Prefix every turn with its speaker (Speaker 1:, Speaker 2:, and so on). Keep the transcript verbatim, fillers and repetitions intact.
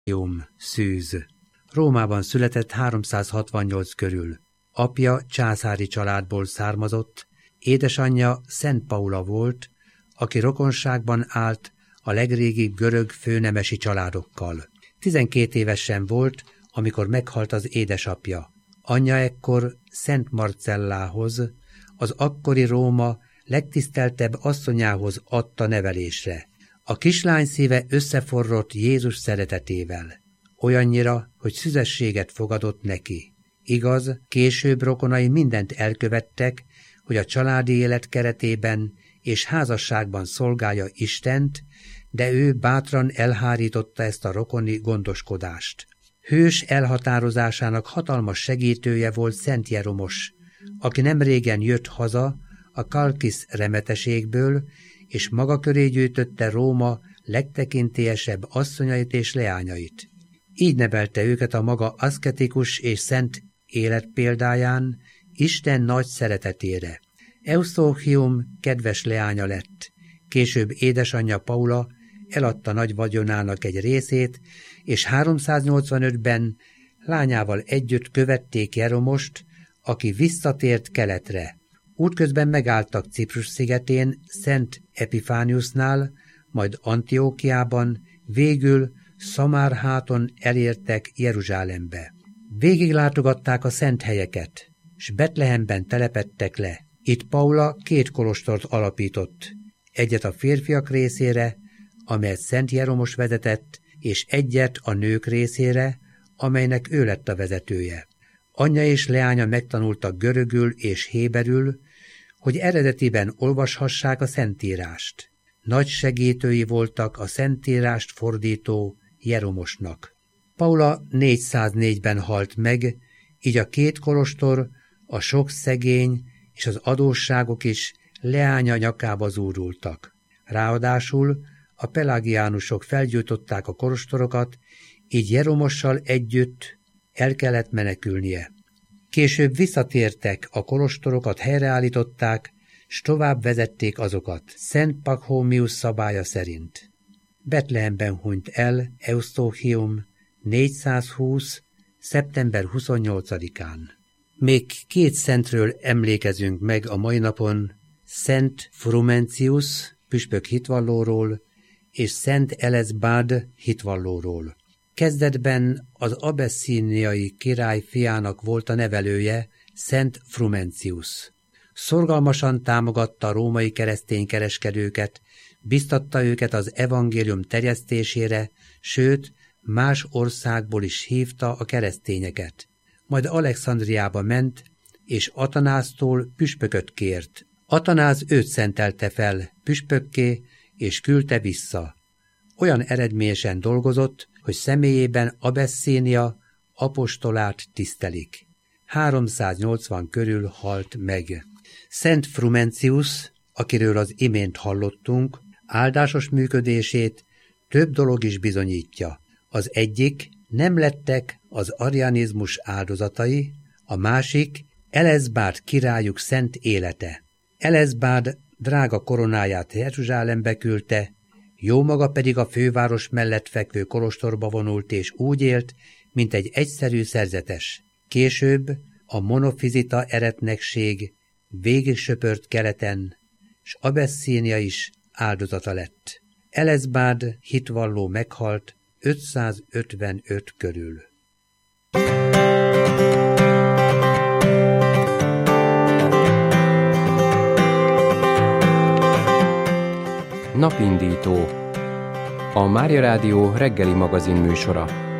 Speaker 1: Eustochium Szűz. Rómában született háromszázhatvannyolc körül. Apja császári családból származott, édesanyja Szent Paula volt, aki rokonságban állt a legrégibb görög főnemesi családokkal. Tizenkét évesen volt, amikor meghalt az édesapja. Anyja ekkor Szent Marcellához, az akkori Róma legtiszteltebb asszonyához adta nevelésre. A kislány szíve összeforrott Jézus szeretetével, olyannyira, hogy szüzességet fogadott neki. Igaz, később rokonai mindent elkövettek, hogy a családi élet keretében és házasságban szolgálja Istent, de ő bátran elhárította ezt a rokoni gondoskodást. Hős elhatározásának hatalmas segítője volt Szent Jeromos, aki nemrégen jött haza a Kalkisz remeteségből, és maga köré gyűjtötte Róma legtekintélyesebb asszonyait és leányait. Így nevelte őket a maga aszketikus és szent életpéldáján, Isten nagy szeretetére. Eustochium kedves leánya lett. Később édesanyja Paula eladta nagy vagyonának egy részét, és háromszáznyolcvanötben lányával együtt követték Jeromost, aki visszatért keletre. Útközben megálltak Ciprus szigetén, Szent Epifániusnál, majd Antiókiában, végül Szamárháton elértek Jeruzsálembe. Végiglátogatták a szent helyeket, s Betlehemben telepedtek le. Itt Paula két kolostort alapított, egyet a férfiak részére, amelyet Szent Jeromos vezetett, és egyet a nők részére, amelynek ő lett a vezetője. Anyja és leánya megtanultak görögül és héberül, hogy eredetiben olvashassák a Szentírást. Nagy segítői voltak a Szentírást fordító Jeromosnak. Paula négyszáznégyben halt meg, így a két kolostor, a sok szegény és az adósságok is leánya nyakába zúrultak. Ráadásul a pelágiánusok felgyújtották a kolostorokat, így Jeromossal együtt el kellett menekülnie. Később visszatértek, a kolostorokat helyreállították, s tovább vezették azokat, Szent Pachomius szabálya szerint. Betlehemben hunyt el Eustochium négyszázhúsz. szeptember huszonnyolcadikán. Még két szentről emlékezünk meg a mai napon, Szent Frumentius, püspök hitvallóról, és Szent Elezbád hitvallóról. Kezdetben az abesszíniai király fiának volt a nevelője, Szent Frumentius. Szorgalmasan támogatta a római keresztény kereskedőket, biztatta őket az evangélium terjesztésére, sőt, más országból is hívta a keresztényeket. Majd Alexandriába ment, és Atanásztól püspököt kért. Atanáz őt szentelte fel püspökké, és küldte vissza. Olyan eredményesen dolgozott, hogy személyében Abesszínia apostolát tisztelik. háromszáznyolcvan körül halt meg. Szent Frumentius, akiről az imént hallottunk, áldásos működését több dolog is bizonyítja. Az egyik, nem lettek az arianizmus áldozatai, a másik Elezbád királyuk szent élete. Elezbád drága koronáját Jeruzsálembe küldte, jómaga pedig a főváros mellett fekvő kolostorba vonult, és úgy élt, mint egy egyszerű szerzetes. Később a monofizita eretnekség végig söpört keleten, s Abesszínia is áldozata lett. Elezbád hitvalló meghalt ötszázötvenöt körül.
Speaker 2: Napindító. A Mária Rádió reggeli magazin műsora.